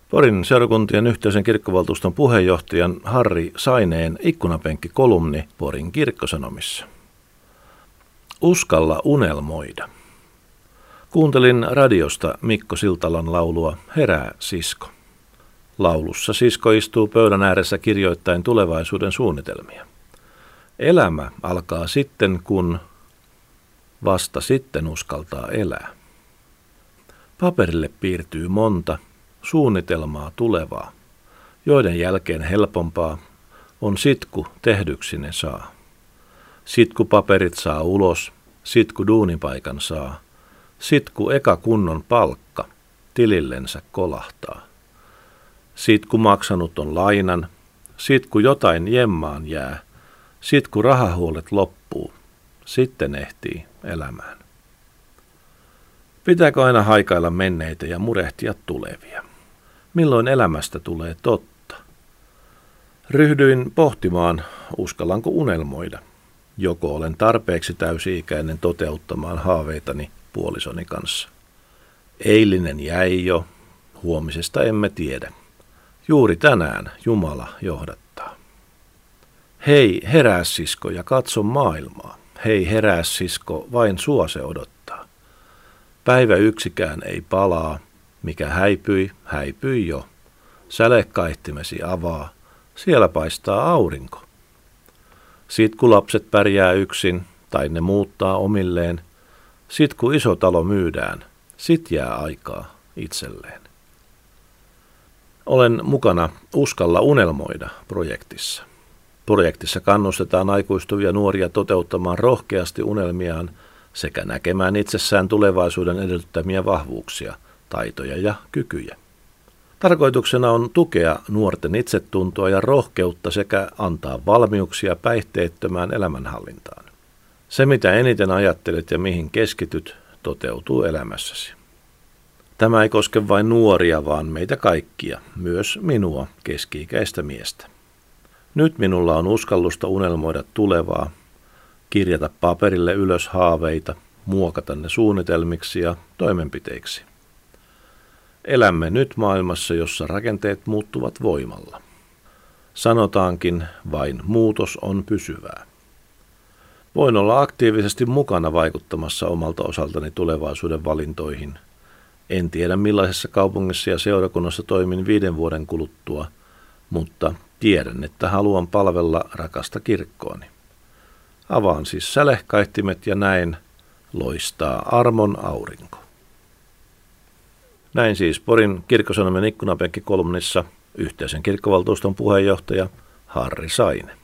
Porin seurakuntien yhteisen kirkkovaltuuston puheenjohtajan Harri Saineen ikkunapenkki-kolumni Porin kirkkosanomissa. Uskalla unelmoida. Kuuntelin radiosta Mikko Siltalan laulua Herää, sisko. Laulussa sisko istuu pöydän ääressä kirjoittaen tulevaisuuden suunnitelmia. Elämä alkaa sitten, kun vasta sitten uskaltaa elää. Paperille piirtyy monta suunnitelmaa tulevaa, joiden jälkeen helpompaa on sit, kun tehdyksi ne saa. Sit, kun paperit saa ulos, sit, kun duunipaikan saa, sit, kun eka kunnon palkka tilillensä kolahtaa. Sit, kun maksanut on lainan, sit, kun jotain jemmaan jää, sit, kun rahahuolet loppuu, sitten ehtii elämään. Pitääkö aina haikailla menneitä ja murehtia tulevia? Milloin elämästä tulee totta? Ryhdyin pohtimaan, uskallanko unelmoida. Joko olen tarpeeksi täysi-ikäinen toteuttamaan haaveitani puolisoni kanssa. Eilinen jäi jo, huomisesta emme tiedä. Juuri tänään Jumala johdattaa. Hei, herää sisko ja katso maailmaa. Hei, herää sisko, vain sua se odottaa. Päivä yksikään ei palaa, mikä häipyi, häipyi jo. Sälekaihtimesi avaa, siellä paistaa aurinko. Sit kun lapset pärjää yksin, tai ne muuttaa omilleen, sit kun iso talo myydään, sit jää aikaa itselleen. Olen mukana Uskalla unelmoida -projektissa. Projektissa kannustetaan aikuistuvia nuoria toteuttamaan rohkeasti unelmiaan sekä näkemään itsessään tulevaisuuden edellyttämiä vahvuuksia, taitoja ja kykyjä. Tarkoituksena on tukea nuorten itsetuntoa ja rohkeutta sekä antaa valmiuksia päihteettömään elämänhallintaan. Se, mitä eniten ajattelet ja mihin keskityt, toteutuu elämässäsi. Tämä ei koske vain nuoria, vaan meitä kaikkia, myös minua, keski-ikäistä miestä. Nyt minulla on uskallusta unelmoida tulevaa, kirjata paperille ylös haaveita, muokata ne suunnitelmiksi ja toimenpiteiksi. Elämme nyt maailmassa, jossa rakenteet muuttuvat voimalla. Sanotaankin, vain muutos on pysyvää. Voin olla aktiivisesti mukana vaikuttamassa omalta osaltani tulevaisuuden valintoihin. En tiedä millaisessa kaupungissa ja seurakunnassa toimin 5 vuoden kuluttua, mutta tiedän, että haluan palvella rakasta kirkkoani. Avaan siis sälehkaihtimet ja näin loistaa armon aurinko. Näin siis Porin kirkkosanomien ikkunapenkki-kolumnissa yhteisen kirkkovaltuuston puheenjohtaja Harri Saine.